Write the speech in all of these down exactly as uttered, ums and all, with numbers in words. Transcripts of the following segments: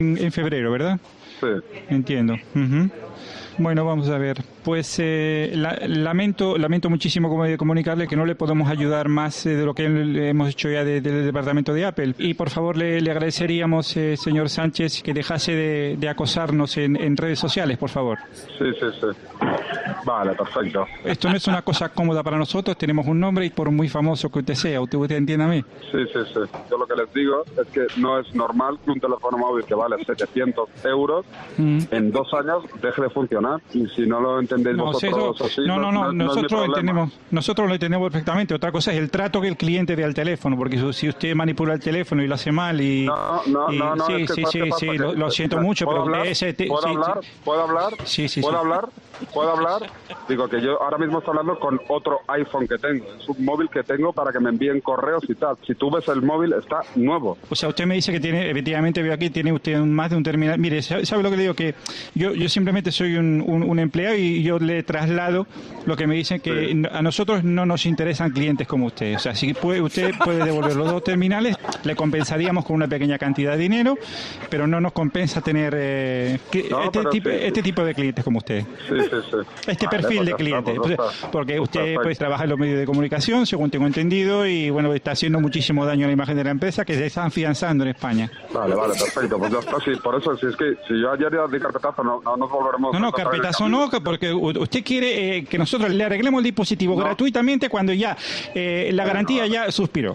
en, en febrero, ¿verdad? Sí. Entiendo. Uh-huh. Bueno, vamos a ver. Pues eh, la, lamento lamento muchísimo comunicarle que no le podemos ayudar más eh, de lo que hemos hecho ya de, de, del departamento de Apple. Y por favor le, le agradeceríamos, eh, señor Sánchez, que dejase de, de acosarnos en, en redes sociales, por favor. Sí, sí, sí. Vale, perfecto. Esto no es una cosa cómoda para nosotros, tenemos un nombre y por muy famoso que usted sea, usted, usted entiéndame. Sí, sí, sí. Yo lo que les digo es que no es normal que un teléfono móvil que vale setecientos euros mm. en dos años deje de funcionar. Y si no lo entendéis no, vosotros eso, así, no, no, no, no, nosotros no entendemos, nosotros lo entendemos perfectamente. Otra cosa es el trato que el cliente dé al teléfono, porque si usted manipula el teléfono y lo hace mal y... No, no, y, no, no, sí, es que sí, sí, sí, que, lo, lo siento mucho, ¿puedo pero hablar? ese... Te, ¿Puedo sí, hablar? Sí. ¿Puedo hablar? Sí, sí, ¿Puedo sí. hablar? ¿Puedo hablar? Digo que yo ahora mismo estoy hablando con otro iPhone que tengo. Es un móvil que tengo para que me envíen correos y tal. Si tú ves el móvil, está nuevo. O sea, usted me dice que tiene, efectivamente, veo aquí, tiene usted un, más de un terminal. Mire, ¿sabe lo que le digo? Que yo, yo simplemente soy un, un, un empleado y yo le traslado lo que me dicen que sí. A nosotros no nos interesan clientes como usted. O sea, si puede, usted puede devolver los dos terminales, le compensaríamos con una pequeña cantidad de dinero, pero no nos compensa tener eh, no, este, tipo, sí, este tipo de clientes como usted. Sí, sí, sí. Este vale, perfil de clientes. Pues, porque usted pues trabaja en los medios de comunicación, según tengo entendido, y bueno, está haciendo muchísimo daño a la imagen de la empresa que se está afianzando en España. Vale, vale, perfecto. Pues ya está, sí. Por eso, si es que si yo ayer ya di carpetazo, no, no nos volveremos... No, no, carpetazo no, porque usted quiere eh, que nosotros le arreglemos el dispositivo no. gratuitamente cuando ya eh, la garantía ya suspiró.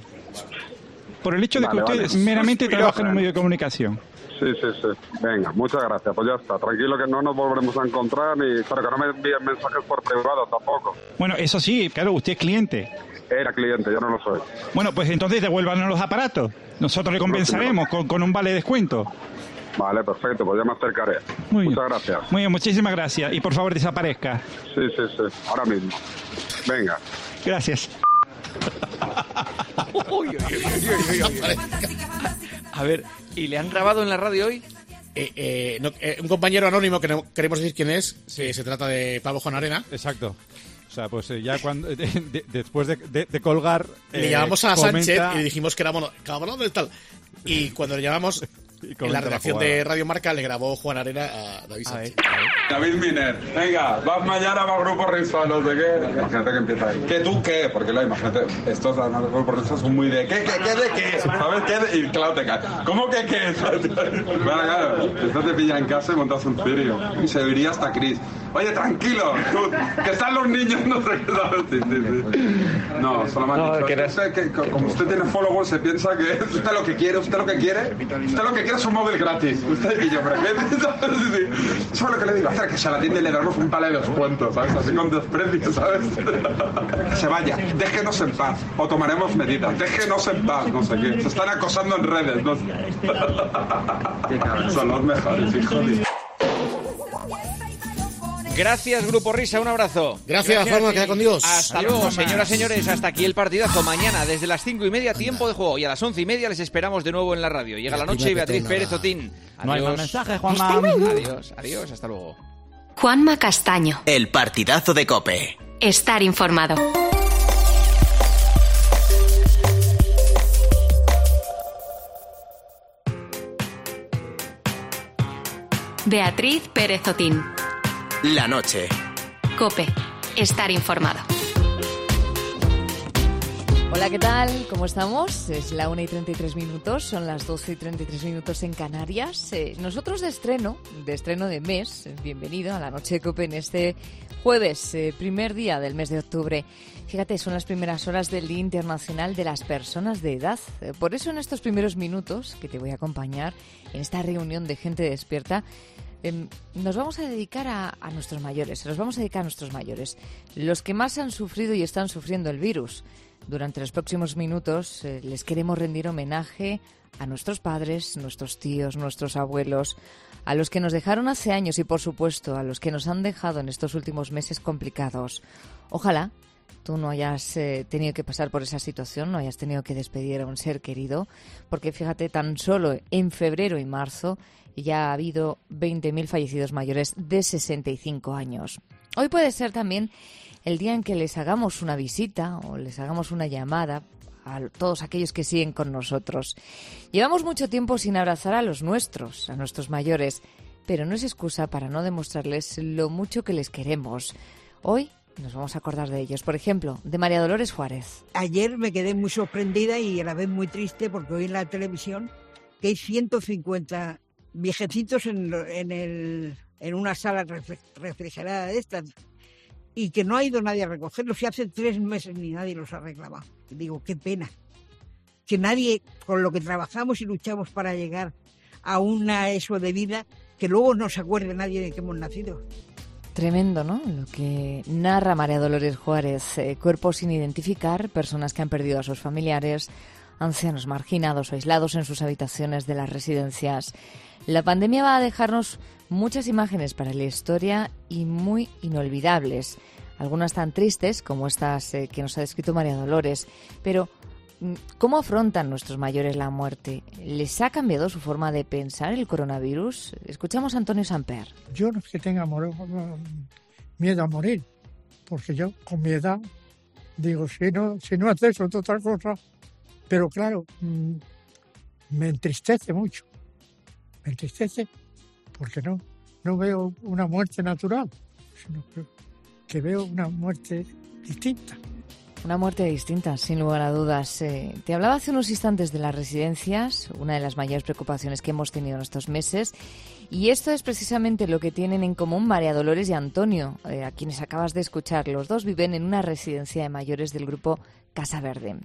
Por el hecho de vale, que usted vale. meramente Suspiro, trabaja en un medio de comunicación. Sí, sí, sí. Venga, muchas gracias. Pues ya está. Tranquilo que no nos volveremos a encontrar y claro que no me envíen mensajes por privado tampoco. Bueno, eso sí, claro, usted es cliente. Era cliente, yo no lo soy. Bueno, pues entonces devuélvanos los aparatos. Nosotros le compensaremos con, con un vale de descuento. Vale, perfecto, pues ya me acercaré. Muy Muchas bien. gracias. Muy bien, muchísimas gracias. Y por favor desaparezca. Sí, sí, sí. Ahora mismo. Venga. Gracias. A ver, ¿y le han grabado en la radio hoy? Eh, eh, no, eh, un compañero anónimo que no queremos decir quién es, sí. eh, se trata de Pablo Juan Arena. Exacto. O sea, pues eh, ya cuando de, de, después de, de, de colgar... Le eh, llamamos a comenta... Sánchez y le dijimos que era mono, cabrón de tal. Y cuando le llamamos... En la redacción la de Radio Marca le grabó Juan Arena a David Sánchez. A ver. David Miner, venga, vas mañana para Grupo Risa, no sé qué. Imagínate que empieza ahí. ¿Qué tú qué? Porque la imagínate, estos de Grupo Risa son muy de ¿qué, qué, qué de qué? ¿Sabes qué? De... Y claro, te cae. ¿Cómo que qué? Bueno, claro, esto te pilla en casa y montas un cirio. Y se oiría hasta Chris. Oye, tranquilo, tú, que están los niños, no sé qué sabes. Sí, sí, sí. No, solo me han dicho, no, que eres... usted, que, como usted tiene followers, se piensa que usted lo que quiere, usted lo que quiere, usted lo que quiere es un móvil gratis. Usted y yo, pero ¿qué? Eso es lo que le digo, hacer que se la atiende y le damos un palo de descuento, ¿sabes? Así con desprecio, ¿sabes? Que se vaya, déjenos en paz, o tomaremos medidas, déjenos en paz, no sé qué. Se están acosando en redes, no sé. Son los mejores, hijos de... Gracias, Grupo Risa, un abrazo. Gracias, Gracias Juanma, queda con Dios. Hasta Adiós, luego, mamá. Señoras y señores, hasta aquí el partidazo. Mañana, desde las cinco y media, tiempo de juego. Y a las once y media les esperamos de nuevo en la radio. Llega la noche y Beatriz Pérez Otín. Adiós. No hay más mensaje, Juanma. Adiós, adiós, hasta luego. Juanma Castaño. El partidazo de COPE. Estar informado. Beatriz Pérez Otín. La noche. COPE. Estar informado. Hola, ¿qué tal? ¿Cómo estamos? Es la una y treinta y tres minutos, son las doce y treinta y tres minutos en Canarias. Eh, nosotros de estreno, de estreno de mes, bienvenido a la noche de COPE en este jueves, eh, primer día del mes de octubre. Fíjate, son las primeras horas del Día Internacional de las Personas de Edad. Eh, por eso en estos primeros minutos que te voy a acompañar en esta reunión de gente despierta, Eh, nos vamos a dedicar a, a nuestros mayores, se los vamos a dedicar a nuestros mayores, los que más han sufrido y están sufriendo el virus. Durante los próximos minutos eh, les queremos rendir homenaje a nuestros padres, nuestros tíos, nuestros abuelos, a los que nos dejaron hace años y, por supuesto, a los que nos han dejado en estos últimos meses complicados. Ojalá tú no hayas eh, tenido que pasar por esa situación, no hayas tenido que despedir a un ser querido, porque fíjate, tan solo en febrero y marzo ya ha habido veinte mil fallecidos mayores de sesenta y cinco años. Hoy puede ser también el día en que les hagamos una visita o les hagamos una llamada a todos aquellos que siguen con nosotros. Llevamos mucho tiempo sin abrazar a los nuestros, a nuestros mayores, pero no es excusa para no demostrarles lo mucho que les queremos. Hoy nos vamos a acordar de ellos. Por ejemplo, de María Dolores Juárez. Ayer me quedé muy sorprendida y a la vez muy triste porque oí en la televisión que hay ciento cincuenta viejecitos en, en, el, en una sala refrigerada de estas y que no ha ido nadie a recogerlos y hace tres meses ni nadie los ha reclamado. Y digo, qué pena. Que nadie, con lo que trabajamos y luchamos para llegar a una eso de vida, que luego no se acuerde nadie de que hemos nacido. Tremendo, ¿no? Lo que narra María Dolores Juárez. Eh, cuerpos sin identificar, personas que han perdido a sus familiares, ancianos marginados o aislados en sus habitaciones de las residencias. La pandemia va a dejarnos muchas imágenes para la historia y muy inolvidables. Algunas tan tristes como estas eh, que nos ha descrito María Dolores. Pero, ¿cómo afrontan nuestros mayores la muerte? ¿Les ha cambiado su forma de pensar el coronavirus? Escuchamos a Antonio Samper. Yo no es que tenga miedo a morir, porque yo con mi edad digo, si no, si no haces otra cosa, pero claro, me entristece mucho, me entristece porque no, no veo una muerte natural, sino que, que veo una muerte distinta. Una muerte distinta, sin lugar a dudas. Eh, te hablaba hace unos instantes de las residencias, una de las mayores preocupaciones que hemos tenido en estos meses, y esto es precisamente lo que tienen en común María Dolores y Antonio, eh, a quienes acabas de escuchar. Los dos viven en una residencia de mayores del grupo Casa Verde.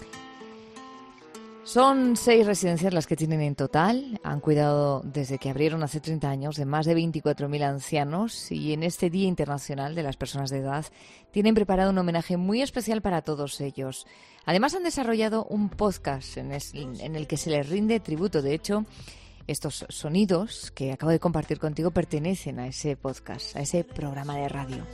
Son seis residencias las que tienen en total. Han cuidado desde que abrieron hace treinta años de más de veinticuatro mil ancianos y en este Día Internacional de las Personas de Edad tienen preparado un homenaje muy especial para todos ellos. Además han desarrollado un podcast en, es, en el que se les rinde tributo. De hecho, estos sonidos que acabo de compartir contigo pertenecen a ese podcast, a ese programa de radio.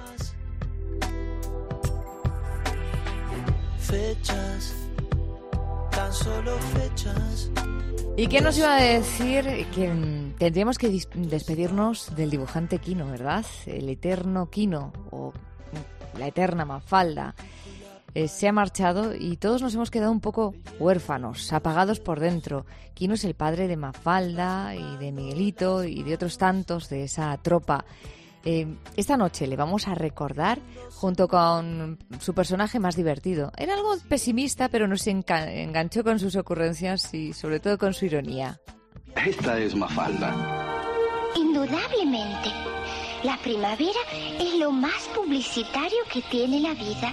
Fechas. Tan solo fechas. ¿Y qué nos iba a decir? Que tendríamos que despedirnos del dibujante Quino, ¿verdad? El eterno Quino, o la eterna Mafalda. Eh, se ha marchado y todos nos hemos quedado un poco huérfanos, apagados por dentro. Quino es el padre de Mafalda y de Miguelito y de otros tantos de esa tropa. Eh, esta noche le vamos a recordar junto con su personaje más divertido. Era algo pesimista, pero nos enca- enganchó con sus ocurrencias y sobre todo con su ironía. Esta es Mafalda. Indudablemente, la primavera es lo más publicitario que tiene la vida.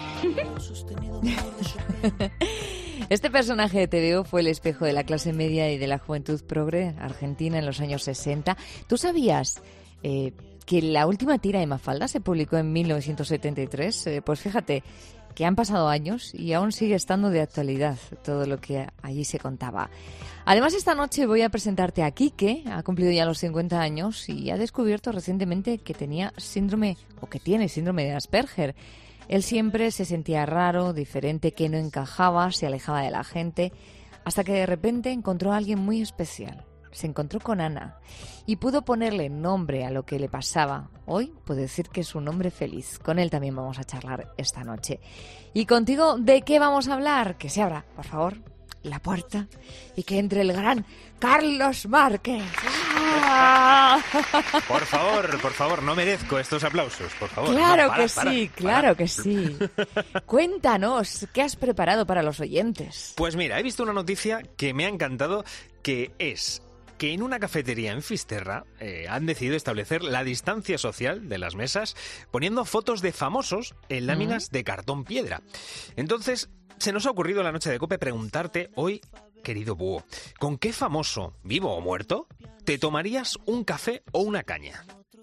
Este personaje de T V O fue el espejo de la clase media y de la juventud progre argentina en los años sesenta. ¿Tú sabías eh, que la última tira de Mafalda se publicó en mil novecientos setenta y tres? Eh, pues fíjate que han pasado años y aún sigue estando de actualidad todo lo que allí se contaba. Además, esta noche voy a presentarte a Quique. Ha cumplido ya los cincuenta años y ha descubierto recientemente que tenía síndrome, o que tiene síndrome de Asperger. Él siempre se sentía raro, diferente, que no encajaba, se alejaba de la gente, hasta que de repente encontró a alguien muy especial. Se encontró con Ana y pudo ponerle nombre a lo que le pasaba. Hoy puedo decir que es un hombre feliz. Con él también vamos a charlar esta noche. Y contigo, ¿de qué vamos a hablar? Que se abra, por favor, la puerta y que entre el gran Carlos Márquez. ¡Ah! Por favor, por favor, no merezco estos aplausos, por favor. Claro no, para, que para, sí, para. claro que sí. Cuéntanos, ¿qué has preparado para los oyentes? Pues mira, he visto una noticia que me ha encantado, que es que en una cafetería en Fisterra eh, han decidido establecer la distancia social de las mesas poniendo fotos de famosos en láminas uh-huh. de cartón piedra. Entonces, se nos ha ocurrido en la noche de COPE preguntarte hoy, querido búho, ¿con qué famoso, vivo o muerto, te tomarías un café o una caña?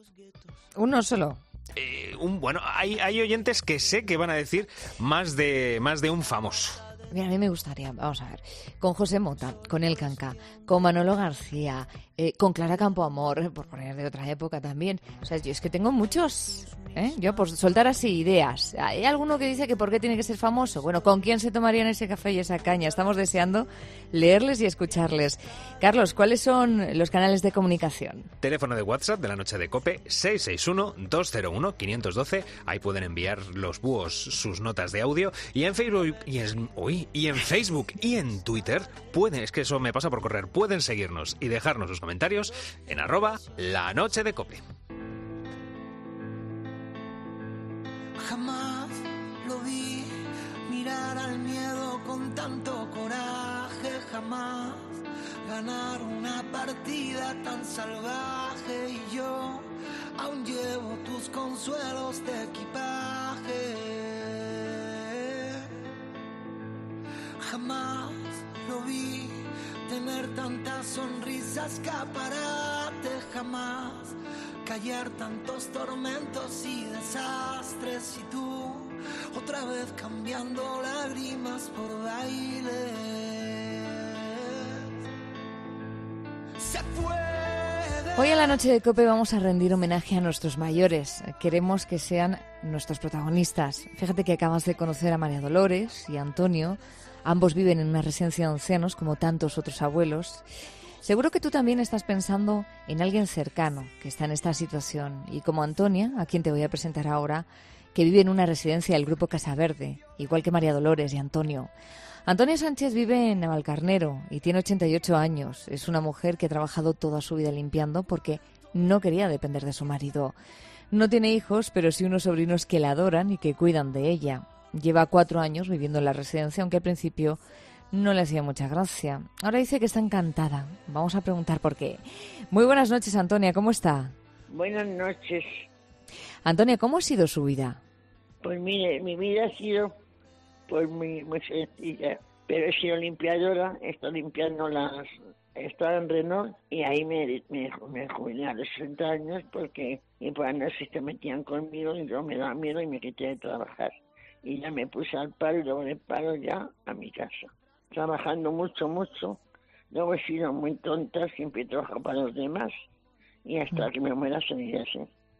Uno solo. Eh, un, bueno, hay, hay oyentes que sé que van a decir más de, más de un famoso. Mira, a mí me gustaría, vamos a ver, con José Mota, con El Canca, con Manolo García, eh, con Clara Campoamor, por poner de otra época también. O sea, yo es que tengo muchos, ¿eh? Yo por soltar así ideas. Hay alguno que dice que por qué tiene que ser famoso. Bueno, ¿con quién se tomarían ese café y esa caña? Estamos deseando leerles y escucharles. Carlos, ¿cuáles son los canales de comunicación? Teléfono de WhatsApp de la noche de COPE seis seis uno, dos cero uno, cinco uno dos. Ahí pueden enviar los búhos sus notas de audio. Y en Facebook y en, uy, Y en Facebook y en Twitter pueden, es que eso me pasa por correr, pueden seguirnos y dejarnos sus comentarios en arroba la noche de Cope. Jamás lo vi mirar al miedo con tanto coraje, jamás ganar una partida tan salvaje, y yo aún llevo tus consuelos de equipaje. Jamás lo vi tener tantas sonrisas, escaparate, jamás callar tantos tormentos y desastres, y tú otra vez cambiando lágrimas por baile. Se fue. Hoy en la noche de COPE vamos a rendir homenaje a nuestros mayores. Queremos que sean nuestros protagonistas. Fíjate que acabas de conocer a María Dolores y a Antonio. Ambos viven en una residencia de ancianos como tantos otros abuelos. Seguro que tú también estás pensando en alguien cercano que está en esta situación. Y como Antonia, a quien te voy a presentar ahora, que vive en una residencia del Grupo Casa Verde, igual que María Dolores y Antonio. Antonia Sánchez vive en Navalcarnero y tiene ochenta y ocho años. Es una mujer que ha trabajado toda su vida limpiando porque no quería depender de su marido. No tiene hijos, pero sí unos sobrinos que la adoran y que cuidan de ella. Lleva cuatro años viviendo en la residencia, aunque al principio no le hacía mucha gracia. Ahora dice que está encantada. Vamos a preguntar por qué. Muy buenas noches, Antonia. ¿Cómo está? Buenas noches. Antonia, ¿cómo ha sido su vida? Pues mire, mi vida ha sido pues muy, muy sencilla. Pero he sido limpiadora, he estado limpiando las... He estado en Renault y ahí me, me, me jubilé a los sesenta años porque y por la noche se metían conmigo y yo me daba miedo y me quité de trabajar. Y ya me puse al paro y luego de paro ya a mi casa. Trabajando mucho, mucho. Luego he sido muy tonta, siempre he trabajado para los demás. Y hasta que me muera seguiré así.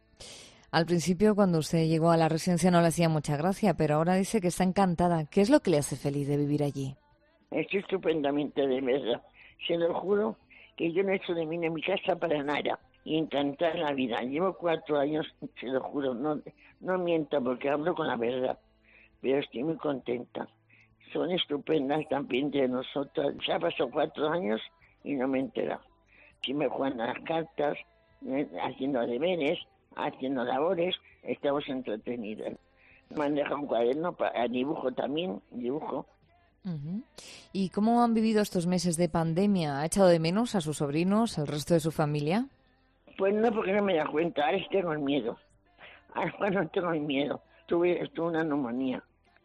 Al principio, cuando usted llegó a la residencia, no le hacía mucha gracia, pero ahora dice que está encantada. ¿Qué es lo que le hace feliz de vivir allí? Estoy estupendamente, de verdad. Se lo juro que yo no he hecho de mí en mi casa para nada. Y encantar la vida. Llevo cuatro años, se lo juro, no, no miento porque hablo con la verdad. Pero estoy muy contenta. Son estupendas también de nosotras. Ya pasó cuatro años y no me he enterado. Si me juegan las cartas, haciendo deberes, haciendo labores, estamos entretenidas. Me han dejado un cuaderno para dibujo también, dibujo. Uh-huh. ¿Y cómo han vivido estos meses de pandemia? ¿Ha echado de menos a sus sobrinos, al resto de su familia? Pues no, porque no me da cuenta. Ahora tengo el miedo. Ahora no tengo el miedo. Tuve, tuve una neumonía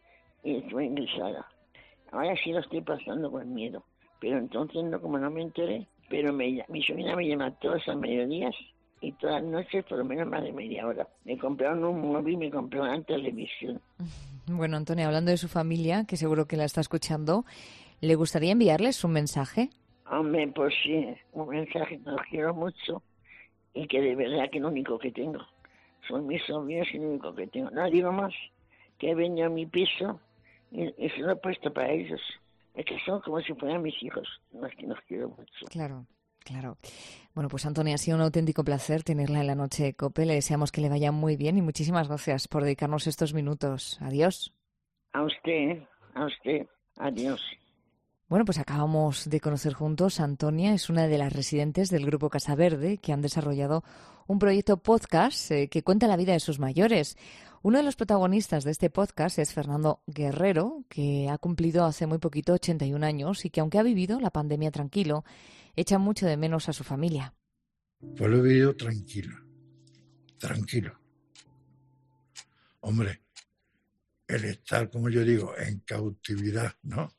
y estuve ingresada. Ahora sí lo estoy pasando con miedo. Pero entonces, no, como no me enteré, pero me, mi sobrina me llama todas las mediodías y todas las noches por lo menos más de media hora. Me compraron un móvil y me compraron una televisión. Bueno, Antonia, hablando de su familia, que seguro que la está escuchando, ¿le gustaría enviarles un mensaje? Hombre, pues sí, un mensaje que los quiero mucho y que de verdad que es lo único que tengo. Son mis sobrinos y lo único que tengo. No digo más, que he venido a mi piso y, y se lo he puesto para ellos. Es que son como si fueran mis hijos, no es que los quiero mucho. Claro, claro. Bueno, pues Antonia, ha sido un auténtico placer tenerla en la noche de COPE. Le deseamos que le vaya muy bien y muchísimas gracias por dedicarnos estos minutos. Adiós. A usted, a usted. Adiós. Bueno, pues acabamos de conocer juntos a Antonia, es una de las residentes del Grupo Casa Verde que han desarrollado un proyecto podcast eh, que cuenta la vida de sus mayores. Uno de los protagonistas de este podcast es Fernando Guerrero, que ha cumplido hace muy poquito ochenta y un años y que, aunque ha vivido la pandemia tranquilo, echa mucho de menos a su familia. Pues lo he vivido tranquilo, tranquilo. Hombre, el estar, como yo digo, en cautividad, ¿no?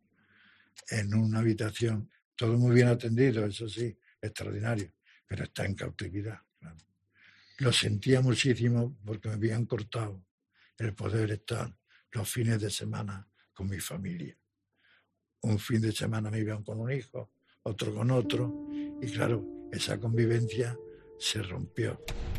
En una habitación, todo muy bien atendido, eso sí, extraordinario, pero está en cautividad. Claro. Lo sentía muchísimo porque me habían cortado el poder estar los fines de semana con mi familia. Un fin de semana me iban con un hijo, otro con otro, y claro, esa convivencia se rompió.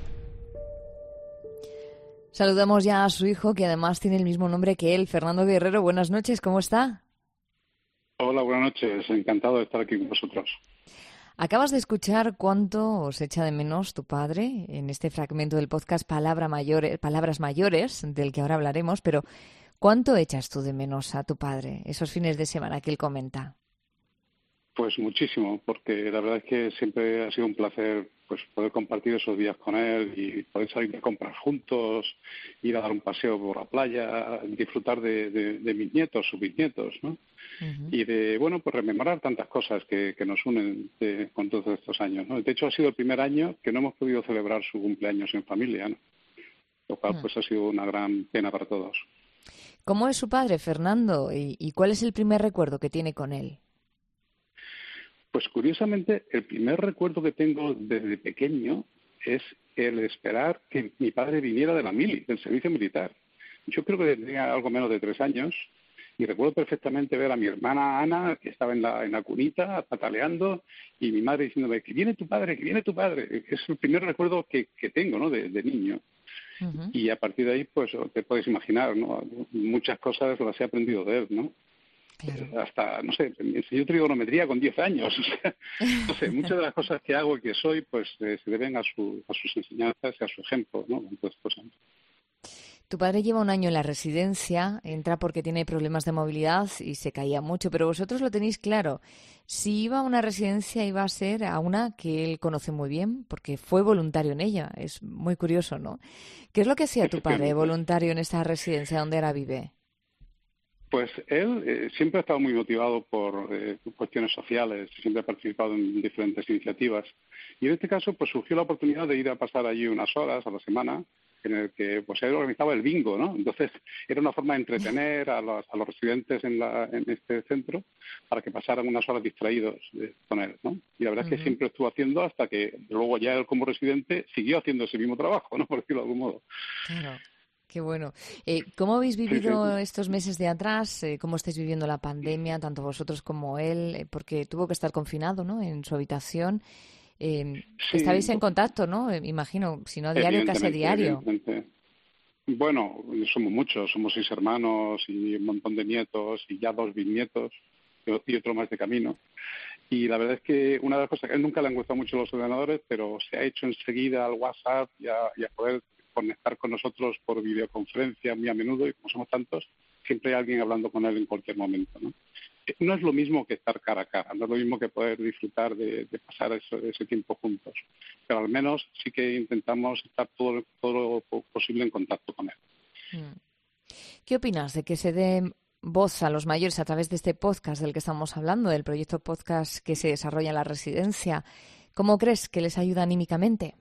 Saludamos ya a su hijo, que además tiene el mismo nombre que él, Fernando Guerrero. Buenas noches, ¿cómo está? Hola, buenas noches. Encantado de estar aquí con vosotros. Acabas de escuchar cuánto os echa de menos tu padre en este fragmento del podcast Palabra Mayores, Palabras Mayores, del que ahora hablaremos, pero ¿Cuánto echas tú de menos a tu padre esos fines de semana que él comenta? Pues muchísimo, porque la verdad es que siempre ha sido un placer pues poder compartir esos días con él y poder salir de compras juntos, ir a dar un paseo por la playa, disfrutar de, de, de mis nietos, sus bisnietos, ¿no? Uh-huh. Y de, bueno, pues rememorar tantas cosas que, que nos unen de, con todos estos años, ¿no? De hecho, ha sido el primer año que no hemos podido celebrar su cumpleaños en familia, ¿no? Lo cual, uh-huh. pues ha sido una gran pena para todos. ¿Cómo es su padre, Fernando? ¿Y, y cuál es el primer recuerdo que tiene con él? Pues curiosamente, el primer recuerdo que tengo desde pequeño es el esperar que mi padre viniera de la mili, del servicio militar. Yo creo que tenía algo menos de tres años y recuerdo perfectamente ver a mi hermana Ana, que estaba en la, en la cunita, pataleando, y mi madre diciéndome, que viene tu padre, que viene tu padre. Es el primer recuerdo que, que tengo, ¿no?, de, de niño. Uh-huh. Y a partir de ahí, pues te puedes imaginar, ¿no? Muchas cosas las he aprendido de él, ¿no? Claro. Hasta, no sé, me enseñó trigonometría con diez años. O sea, no sé, muchas de las cosas que hago y que soy, pues eh, se deben a, su, a sus enseñanzas y a su ejemplo, ¿no? Entonces, pues, tu padre lleva un año en la residencia, entra porque tiene problemas de movilidad y se caía mucho, pero vosotros lo tenéis claro. Si iba a una residencia, iba a ser a una que él conoce muy bien, porque fue voluntario en ella. Es muy curioso, ¿no? ¿Qué es lo que hacía tu padre voluntario en esta residencia donde ahora vive? Pues él eh, siempre ha estado muy motivado por eh, cuestiones sociales, siempre ha participado en diferentes iniciativas. Y en este caso, pues surgió la oportunidad de ir a pasar allí unas horas a la semana, en el que pues él organizaba el bingo, ¿no? Entonces era una forma de entretener a los, a los residentes en, la, en este centro para que pasaran unas horas distraídos eh, con él, ¿no? Y la verdad uh-huh. es que siempre estuvo haciendo hasta que luego ya él como residente siguió haciendo ese mismo trabajo, ¿no? Por decirlo de algún modo. Claro. Qué bueno. Eh, ¿Cómo habéis vivido sí, sí. estos meses de atrás? Eh, ¿Cómo estáis viviendo la pandemia, tanto vosotros como él? Eh, porque tuvo que estar confinado, ¿no?, en su habitación. Eh, sí. Estabais en contacto, ¿no? Eh, imagino, si no a diario, casi a diario. Bueno, somos muchos, somos seis hermanos y un montón de nietos y ya dos bisnietos y otro más de camino. Y la verdad es que una de las cosas que a él nunca le han gustado mucho los ordenadores, pero se ha hecho enseguida al WhatsApp y a, y a poder conectar con nosotros por videoconferencia muy a menudo, y como somos tantos, siempre hay alguien hablando con él en cualquier momento, ¿no? No es lo mismo que estar cara a cara, no es lo mismo que poder disfrutar de, de pasar eso, ese tiempo juntos, pero al menos sí que intentamos estar todo, todo lo posible en contacto con él. ¿Qué opinas de que se dé voz a los mayores a través de este podcast del que estamos hablando, del proyecto podcast que se desarrolla en la residencia? ¿Cómo crees que les ayuda anímicamente?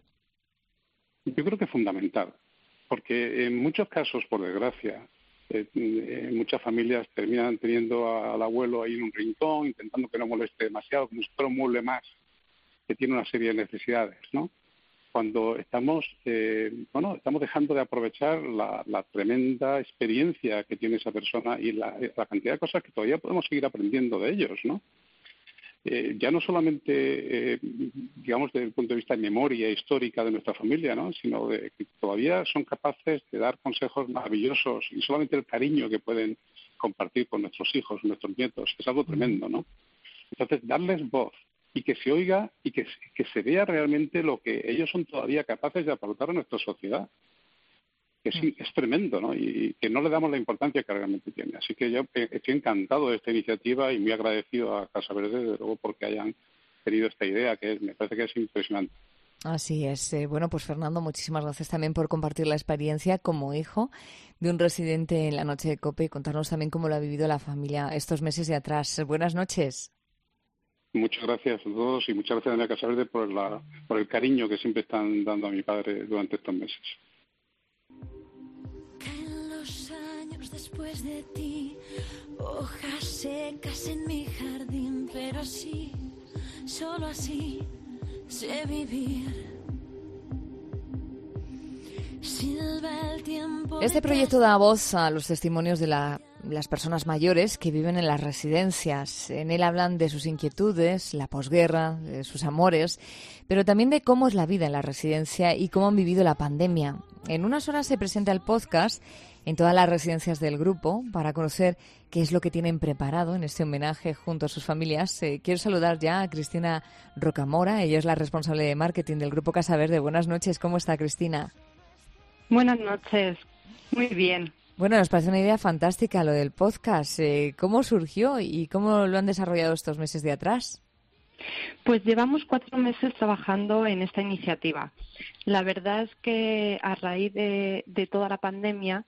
Yo creo que es fundamental, porque en muchos casos, por desgracia, eh, eh, muchas familias terminan teniendo a, al abuelo ahí en un rincón, intentando que no moleste demasiado, como si fuera un mueble más, que tiene una serie de necesidades, ¿no? Cuando estamos, eh, bueno, estamos dejando de aprovechar la, la tremenda experiencia que tiene esa persona y la, la cantidad de cosas que todavía podemos seguir aprendiendo de ellos, ¿no? Eh, ya no solamente, eh, digamos, desde el punto de vista de memoria histórica de nuestra familia, ¿no?, sino de que todavía son capaces de dar consejos maravillosos y solamente el cariño que pueden compartir con nuestros hijos, nuestros nietos, es algo tremendo, ¿no? Entonces, darles voz y que se oiga y que, que se vea realmente lo que ellos son todavía capaces de aportar a nuestra sociedad. Que es, es tremendo, ¿no? Y que no le damos la importancia que realmente tiene. Así que yo estoy encantado de esta iniciativa y muy agradecido a Casa Verde, desde luego, porque hayan tenido esta idea, que es, me parece que es impresionante. Así es. Eh, bueno, pues Fernando, muchísimas gracias también por compartir la experiencia como hijo de un residente en la Noche de COPE y contarnos también cómo lo ha vivido la familia estos meses de atrás. Buenas noches. Muchas gracias a todos y muchas gracias a Casa Verde por, la, por el cariño que siempre están dando a mi padre durante estos meses. Después de ti, hojas secas en mi jardín, pero así, solo así, sé vivir. Silba el tiempo. Este proyecto da voz a los testimonios de la, las personas mayores que viven en las residencias. En él hablan de sus inquietudes, la posguerra, de sus amores, pero también de cómo es la vida en la residencia y cómo han vivido la pandemia. En unas horas se presenta el podcast en todas las residencias del grupo para conocer qué es lo que tienen preparado en este homenaje junto a sus familias. Eh, quiero saludar ya a Cristina Rocamora, ella es la responsable de marketing del Grupo Casa Verde. Buenas noches, ¿cómo está Cristina? Buenas noches, muy bien. Bueno, nos parece una idea fantástica lo del podcast. Eh, ¿Cómo surgió y cómo lo han desarrollado estos meses de atrás? Pues llevamos cuatro meses trabajando en esta iniciativa. La verdad es que a raíz de, de toda la pandemia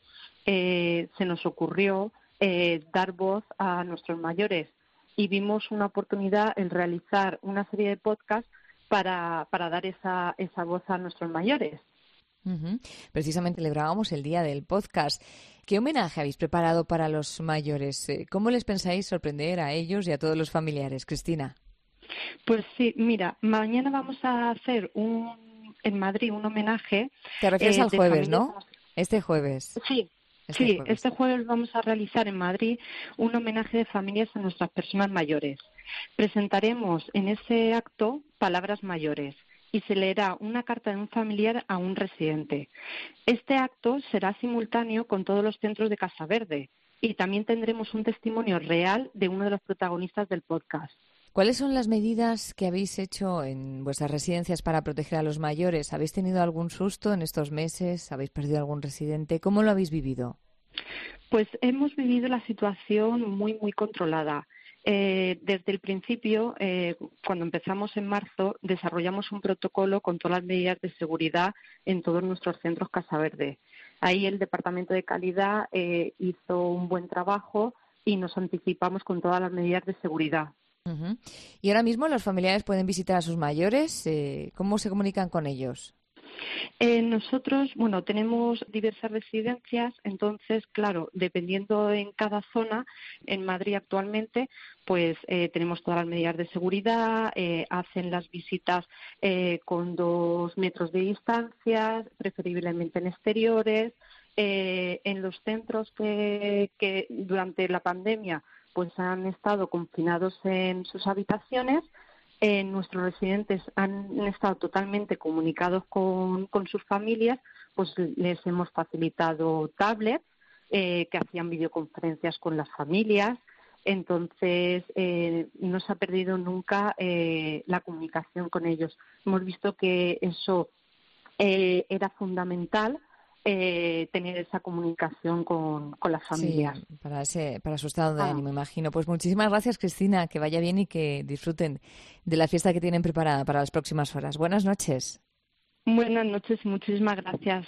eh, se nos ocurrió eh, dar voz a nuestros mayores y vimos una oportunidad en realizar una serie de podcasts para, para dar esa, esa voz a nuestros mayores. Uh-huh. Precisamente celebrábamos el día del podcast. ¿Qué homenaje habéis preparado para los mayores? ¿Cómo les pensáis sorprender a ellos y a todos los familiares, Cristina? Pues sí, mira, mañana vamos a hacer un en Madrid un homenaje. Te refieres eh, al jueves, ¿no? Familias... Este jueves. Sí, este sí. Jueves. Este jueves vamos a realizar en Madrid un homenaje de familias a nuestras personas mayores. Presentaremos en ese acto palabras mayores y se leerá una carta de un familiar a un residente. Este acto será simultáneo con todos los centros de Casa Verde y también tendremos un testimonio real de uno de los protagonistas del podcast. ¿Cuáles son las medidas que habéis hecho en vuestras residencias para proteger a los mayores? ¿Habéis tenido algún susto en estos meses? ¿Habéis perdido algún residente? ¿Cómo lo habéis vivido? Pues hemos vivido la situación muy, muy controlada. Eh, desde el principio, eh, cuando empezamos en marzo, desarrollamos un protocolo con todas las medidas de seguridad en todos nuestros centros Casa Verde. Ahí el Departamento de Calidad eh, hizo un buen trabajo y nos anticipamos con todas las medidas de seguridad. Uh-huh. Y ahora mismo los familiares pueden visitar a sus mayores. Eh, ¿Cómo se comunican con ellos? Eh, nosotros, bueno, tenemos diversas residencias, entonces, claro, dependiendo en cada zona, en Madrid actualmente, pues eh, tenemos todas las medidas de seguridad, eh, hacen las visitas eh, con dos metros de distancia, preferiblemente en exteriores. Eh, en los centros que, que durante la pandemia pues han estado confinados en sus habitaciones, eh, nuestros residentes han estado totalmente comunicados con, con sus familias, pues les hemos facilitado tablets eh, que hacían videoconferencias con las familias. Entonces, eh, no se ha perdido nunca eh, la comunicación con ellos. Hemos visto que eso eh, era fundamental, Eh, tener esa comunicación con, con las familias. Sí, para, ese, para su estado de Ah. ánimo, imagino. Pues muchísimas gracias, Cristina, que vaya bien y que disfruten de la fiesta que tienen preparada para las próximas horas. Buenas noches. Buenas noches y muchísimas gracias.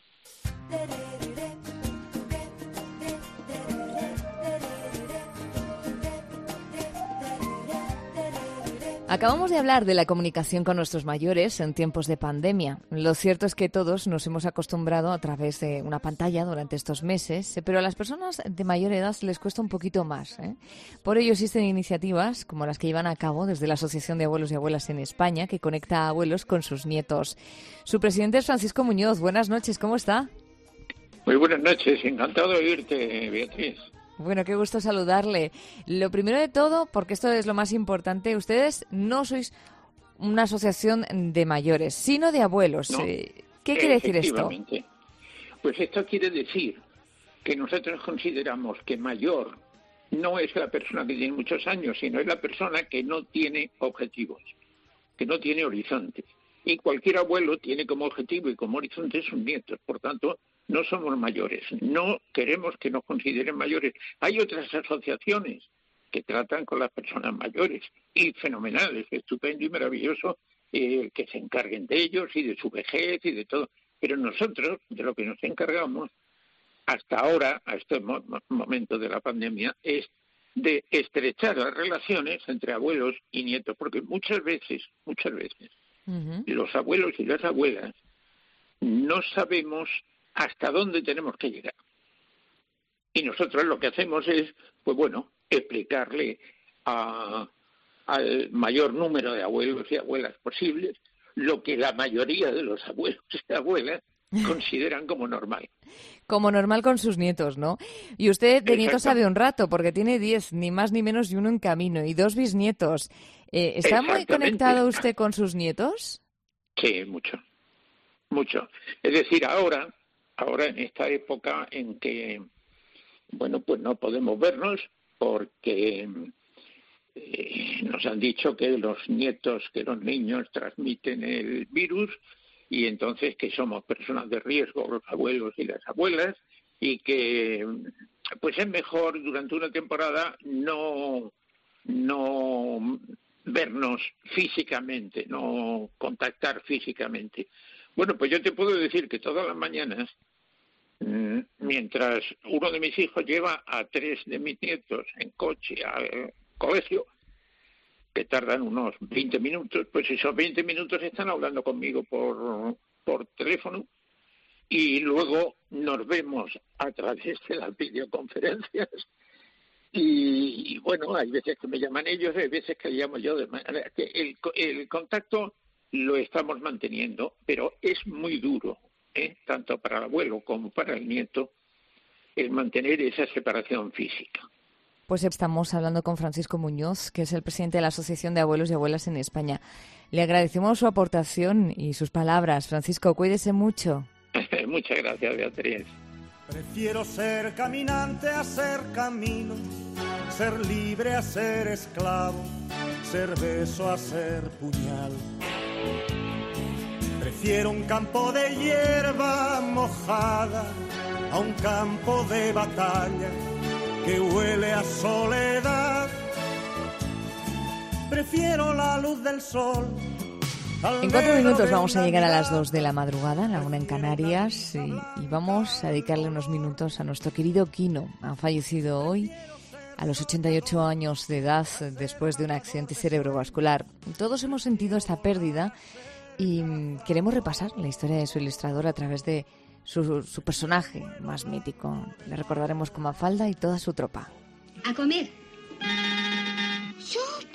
Acabamos de hablar de la comunicación con nuestros mayores en tiempos de pandemia. Lo cierto es que todos nos hemos acostumbrado a través de una pantalla durante estos meses, pero a las personas de mayor edad les cuesta un poquito más, ¿eh? Por ello existen iniciativas como las que llevan a cabo desde la Asociación de Abuelos y Abuelas en España, que conecta a abuelos con sus nietos. Su presidente es Francisco Muñoz. Buenas noches, ¿cómo está? Muy buenas noches, encantado de oírte, Beatriz. Bueno, qué gusto saludarle. Lo primero de todo, porque esto es lo más importante, ustedes no sois una asociación de mayores, sino de abuelos. No, ¿Qué quiere decir esto? Efectivamente. Pues esto quiere decir que nosotros consideramos que mayor no es la persona que tiene muchos años, sino es la persona que no tiene objetivos, que no tiene horizontes. Y cualquier abuelo tiene como objetivo y como horizonte sus nietos. Por tanto, no somos mayores, no queremos que nos consideren mayores. Hay otras asociaciones que tratan con las personas mayores y fenomenales, estupendo y maravilloso eh, que se encarguen de ellos y de su vejez y de todo. Pero nosotros, de lo que nos encargamos hasta ahora, a este mo- momento de la pandemia, es de estrechar las relaciones entre abuelos y nietos, porque muchas veces, muchas veces, Uh-huh. los abuelos y las abuelas no sabemos hasta dónde tenemos que llegar. Y nosotros lo que hacemos es, pues bueno, explicarle a, al mayor número de abuelos y abuelas posibles lo que la mayoría de los abuelos y abuelas consideran como normal. Como normal con sus nietos, ¿no? Y usted de nietos sabe un rato, porque tiene diez, ni más ni menos, y uno en camino, y dos bisnietos. Eh, ¿Está muy conectado usted con sus nietos? Sí, mucho, mucho. Es decir, ahora, ahora en esta época en que, bueno, pues no podemos vernos porque eh, nos han dicho que los nietos, que los niños transmiten el virus y entonces que somos personas de riesgo, los abuelos y las abuelas, y que pues es mejor durante una temporada no no vernos físicamente, no contactar físicamente. Bueno, pues yo te puedo decir que todas las mañanas, mientras uno de mis hijos lleva a tres de mis nietos en coche al colegio, que tardan unos veinte minutos, pues esos veinte minutos están hablando conmigo por, por teléfono, y luego nos vemos a través de las videoconferencias. Y, y bueno, hay veces que me llaman ellos, hay veces que llamo yo, de manera que el, el contacto lo estamos manteniendo, pero es muy duro, ¿eh? Tanto para el abuelo como para el nieto, el mantener esa separación física. Pues estamos hablando con Francisco Muñoz, que es el presidente de la Asociación de Abuelos y Abuelas en España. Le agradecemos su aportación y sus palabras. Francisco, cuídese mucho. Muchas gracias, Beatriz. Prefiero ser caminante a ser camino, ser libre a ser esclavo, ser beso a ser puñal. Prefiero un campo de hierba mojada a un campo de batalla que huele a soledad. Prefiero la luz del sol. En cuatro minutos vamos a llegar a las dos de la madrugada, la una en Canarias, y, y vamos a dedicarle unos minutos a nuestro querido Quino. Ha fallecido hoy a los ochenta y ocho años de edad después de un accidente cerebrovascular. Todos hemos sentido esta pérdida y queremos repasar la historia de su ilustrador a través de su, su personaje más mítico. Le recordaremos con Mafalda y toda su tropa. A comer. ¡Sopa!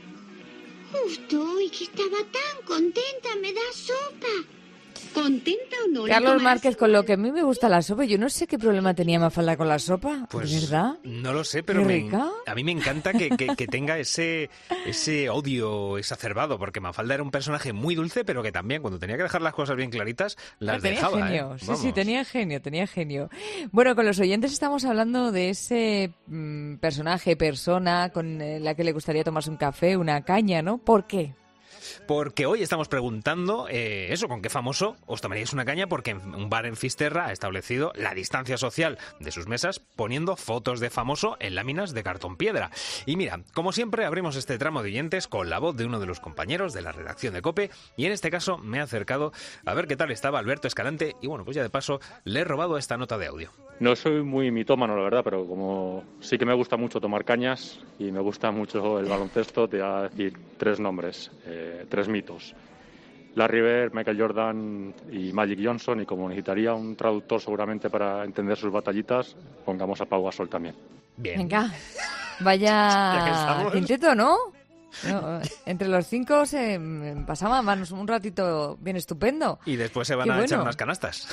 Justo hoy que estaba tan contenta, me da sopa. ¿Contenta o no? Carlos Márquez, con lo que a mí me gusta la sopa, yo no sé qué problema tenía Mafalda con la sopa, pues, ¿de verdad? No lo sé, pero me, a mí me encanta que, que, que tenga ese, ese odio exacerbado, porque Mafalda era un personaje muy dulce, pero que también cuando tenía que dejar las cosas bien claritas, las tenía dejaba. Genio. ¿eh? Sí, sí, tenía genio, tenía genio. Bueno, con los oyentes estamos hablando de ese mmm, personaje, persona, con la que le gustaría tomarse un café, una caña, ¿no? ¿Por qué? Porque hoy estamos preguntando eh, eso, ¿con qué famoso os tomaríais una caña? Porque un bar en Fisterra ha establecido la distancia social de sus mesas poniendo fotos de famoso en láminas de cartón piedra. Y mira, como siempre abrimos este tramo de oyentes con la voz de uno de los compañeros de la redacción de COPE, y en este caso me he acercado a ver qué tal estaba Alberto Escalante y bueno, pues ya de paso le he robado esta nota de audio. No soy muy mitómano, la verdad, pero como sí que me gusta mucho tomar cañas y me gusta mucho el baloncesto, te voy a decir tres nombres, eh, tres mitos. Larry Bird, Michael Jordan y Magic Johnson, y como necesitaría un traductor seguramente para entender sus batallitas, pongamos a Pau Gasol también. Bien. Venga, vaya quinteto, ¿no? No, entre los cinco se pasábamos un ratito bien estupendo. Y después se van Qué a bueno. echar unas canastas.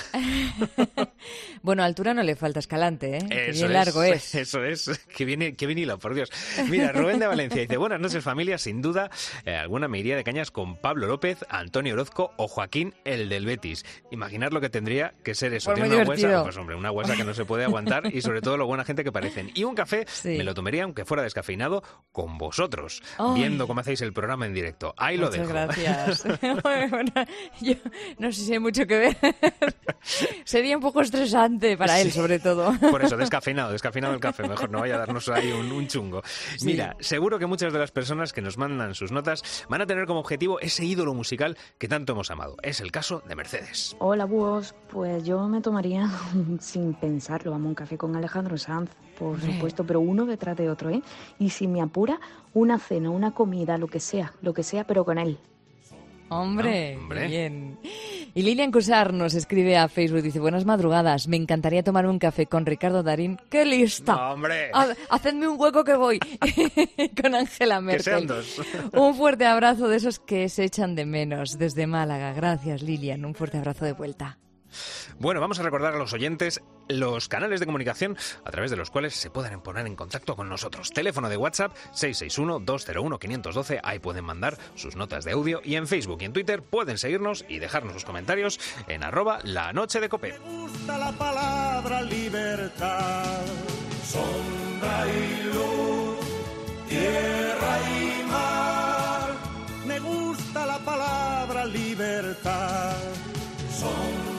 Bueno, altura no le falta Escalante, ¿eh? Que Eso bien largo es. Eso es, que viene, que vinilo, por Dios. Mira, Rubén de Valencia dice, buenas noches familia, sin duda, eh, alguna me iría de cañas con Pablo López, Antonio Orozco o Joaquín, el del Betis. Imaginar lo que tendría que ser eso. Pues Tiene muy una divertido. huesa, pues hombre, una huesa que no se puede aguantar y sobre todo lo buena gente que parecen. Y un café Sí. me lo tomaría, aunque fuera descafeinado, con vosotros, Ay. viendo cómo hacéis el programa en directo. Ahí lo Muchas dejo. gracias. Bueno, yo no sé si hay mucho que ver. Sería un poco estresante para él, Sí. sobre todo. Por eso, descafeinado, descafeinado el café. Mejor no vaya a darnos ahí un, un chungo. Sí. Mira, seguro que muchas de las personas que nos mandan sus notas van a tener como objetivo ese ídolo musical que tanto hemos amado. Es el caso de Mercedes. Hola, búhos. Pues yo me tomaría, sin pensarlo, vamos, un café con Alejandro Sanz, por Hombre. supuesto, pero uno detrás de otro, ¿eh? Y si me apura, una cena, una comida, lo que sea, lo que sea, pero con él. Hombre, Ah, hombre. qué bien. Y Lilian Cusar nos escribe a Facebook, dice, buenas madrugadas, me encantaría tomar un café con Ricardo Darín. ¡Qué lista! No, hombre. Ha- hacedme un hueco que voy. Con Angela Que sean Merkel. dos. Un fuerte abrazo de esos que se echan de menos desde Málaga. Gracias, Lilian. Un fuerte abrazo de vuelta. Bueno, vamos a recordar a los oyentes los canales de comunicación a través de los cuales se pueden poner en contacto con nosotros. Teléfono de WhatsApp seis seis uno, dos cero uno, cinco uno dos, ahí pueden mandar sus notas de audio, y en Facebook y en Twitter pueden seguirnos y dejarnos sus comentarios en arroba la noche de Cope. Me gusta la palabra libertad, sombra y luz, tierra y mar. Me gusta la palabra libertad, sombra